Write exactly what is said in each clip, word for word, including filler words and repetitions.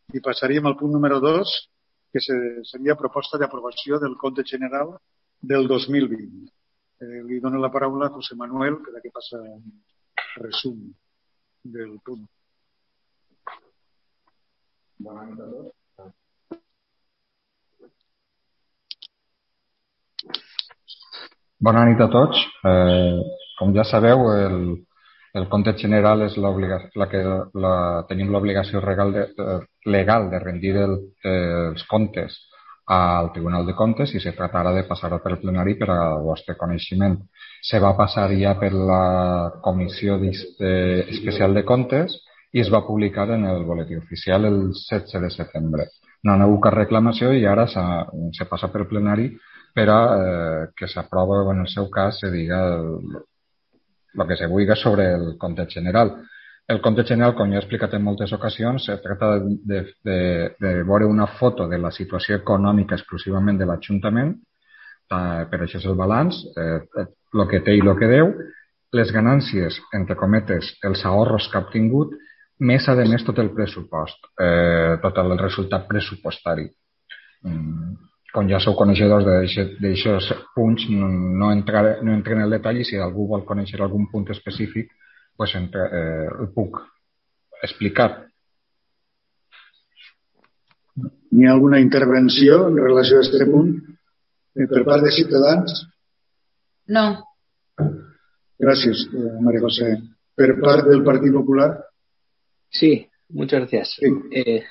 I passaríem al punt número dos, que seria proposta d'aprovació del compte general del dos mil vint. Eh, li dono la paraula a José Manuel, que d'aquí passa un resum del punt. Bona nit a tots. Bona nit a tots. Eh, com ja sabeu, el, el compte general és la que la, tenim l'obligació legal de, legal de rendir el, eh, els comptes al Tribunal de Comptes i se tractarà de passar-ho per plenari per al vostre coneixement. Se va passar ja per la Comissió Especial de Comptes i es va publicar en el boletí oficial el setze de setembre. No hi ha hagut cap reclamació i ara se, se passa per plenari per a eh, que s'aprova, en el seu cas, se diga el, el que se vulgui sobre el compte general. El compte general, com ja he explicat en moltes ocasions, se tracta de, de, de veure una foto de la situació econòmica exclusivament de l'Ajuntament, eh, per això és el balanç, eh, el que té i el que deu, les ganàncies, entre cometes, els ahorros que ha obtingut, més a més tot el pressupost, eh, tot el resultat pressupostari. Mm. Com ja sou coneixedors d'aixòs punts, no, no, entraré, no entraré en el detall i si algú vol conèixer algun punt específic, pues, entre, eh, el puc explicar. Hi ha alguna intervenció en relació a aquest punt eh, per part de Ciutadans? No. Gràcies, eh, María José. ¿Per part del Partido Popular? Sí, muchas gracias. Sí. Eh,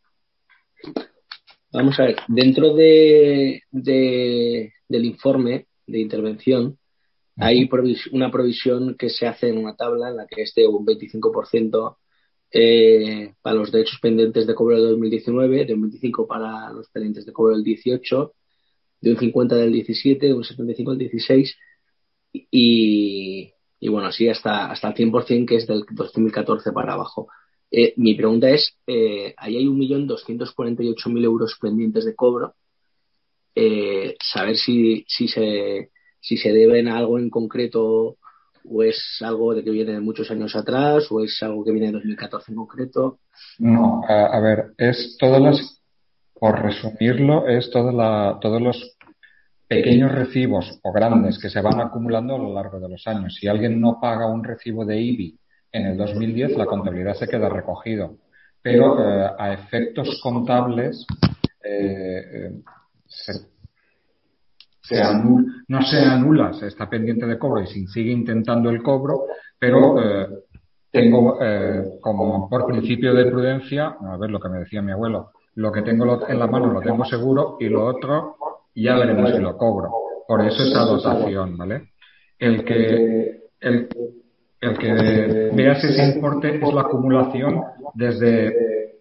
vamos a ver, dentro de, de, del informe de intervención hay provis- una provisión que se hace en una tabla en la que es de un veinticinco por ciento eh, para los derechos pendientes de cobro del dos mil diecinueve, de un veinticinco por ciento para los pendientes de cobro del dieciocho, de un cincuenta por ciento del diecisiete, de un setenta y cinco por ciento del dieciséis y, y bueno, así hasta, hasta el cien por ciento que es del dos mil catorce para abajo. Eh, mi pregunta es, eh, ahí hay un millón doscientos cuarenta y ocho mil euros pendientes de cobro, eh, saber si, si se... si se deben a algo en concreto o es algo de que viene de muchos años atrás o es algo que viene de dos mil catorce en concreto. No, a, a ver, es todas las, por resumirlo, es toda la, todos los pequeños recibos o grandes que se van acumulando a lo largo de los años. Si alguien no paga un recibo de I B I en el dos mil diez, la contabilidad se queda recogido. Pero eh, a efectos contables eh, eh, se Se anula, no se anula, se está pendiente de cobro y se sigue intentando el cobro, pero eh, tengo eh, como por principio de prudencia, a ver lo que me decía mi abuelo, lo que tengo en la mano lo tengo seguro y lo otro ya veremos si lo cobro. Por eso esa dotación, ¿vale? El que, el, el que veas ese importe es la acumulación desde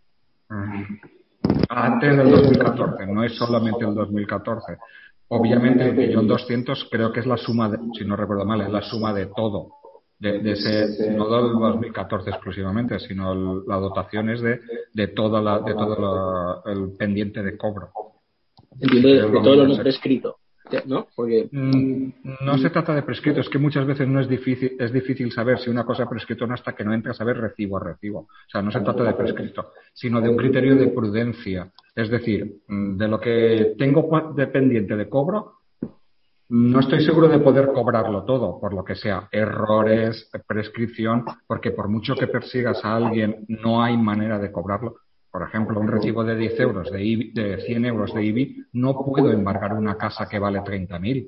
antes del dos mil catorce, no es solamente el dos mil catorce. Obviamente el millón doscientos creo que es la suma, de, si no recuerdo mal, es la suma de todo, de, de ese, no del dos mil catorce exclusivamente, sino el, la dotación es de, de toda la, de todo la, el pendiente de cobro. Entiendo de, de todo lo no prescrito, ¿no? Porque no se trata de prescrito, es que muchas veces no es difícil, es difícil saber si una cosa es prescrito o no hasta que no entras a ver recibo a recibo. O sea, no se trata de prescrito, sino de un criterio de prudencia. Es decir, de lo que tengo dependiente de cobro, no estoy seguro de poder cobrarlo todo, por lo que sea, errores, prescripción, porque por mucho que persigas a alguien, no hay manera de cobrarlo. Por ejemplo, un recibo de diez euros, de, I B I, de cien euros de I B I, no puedo embargar una casa que vale treinta mil.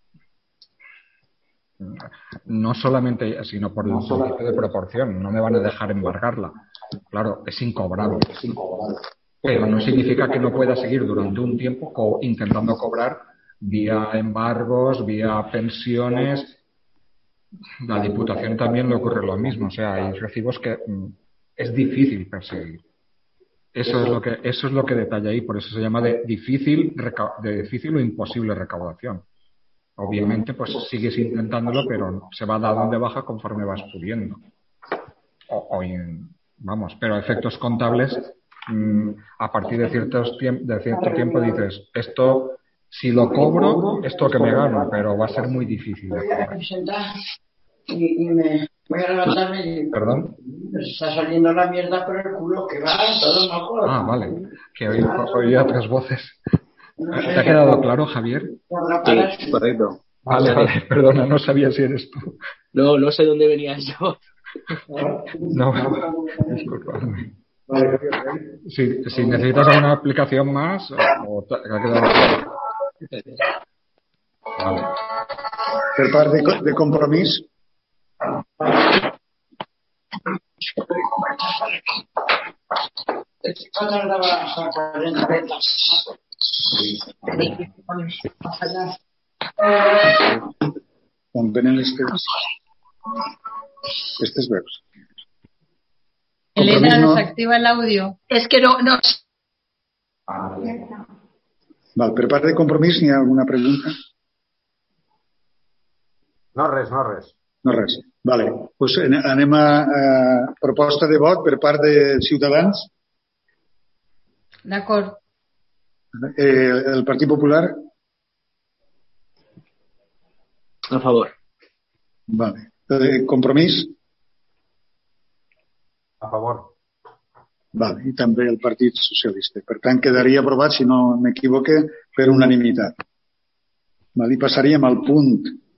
No solamente, sino por el principio de proporción, no me van a dejar embargarla. Claro, es incobrable. Pero no significa que no pueda seguir durante un tiempo co- intentando cobrar vía embargos, vía pensiones. La Diputación también le ocurre lo mismo, o sea, hay recibos que mm, es difícil perseguir. Eso es lo que eso es lo que detalla ahí, por eso se llama de difícil de difícil o imposible recaudación. Obviamente, pues sigues intentándolo, pero se va dando de baja conforme vas pudiendo. O, o in, vamos, pero a efectos contables, mmm, a partir de ciertos tiemp- de cierto tiempo dices, esto si lo cobro, esto que me gano, pero va a ser muy difícil de cobrar. Voy a levantarme y... Perdón. Me está saliendo la mierda por el culo, que va, todo me acuerdo. Ah, vale. Que oí, oí otras voces. ¿Te ha quedado claro, Javier? Sí, correcto. Vale, vale, perdona, no sabía si eres tú. No, no sé dónde venía yo. No, disculpadme. Si, si necesitas alguna explicación más, o te ha quedado claro. Vale. Per part de, de Compromís. On venen les teves? Aquestes veus. Elena, nos activa el audio. Es que no, no. Val, per part de Compromís, hi ha alguna pregunta? No res, no res. No res. Vale. Pues anem a, a proposta de vot per part de Ciutadans. D'acord. Eh, el Partit Popular. A favor. Vale. Eh, Compromís. A favor. Vale. I també el Partit Socialista. Per tant, quedaria aprovat, si no m'equivoque, per unanimitat. Vale. I passaríem al punt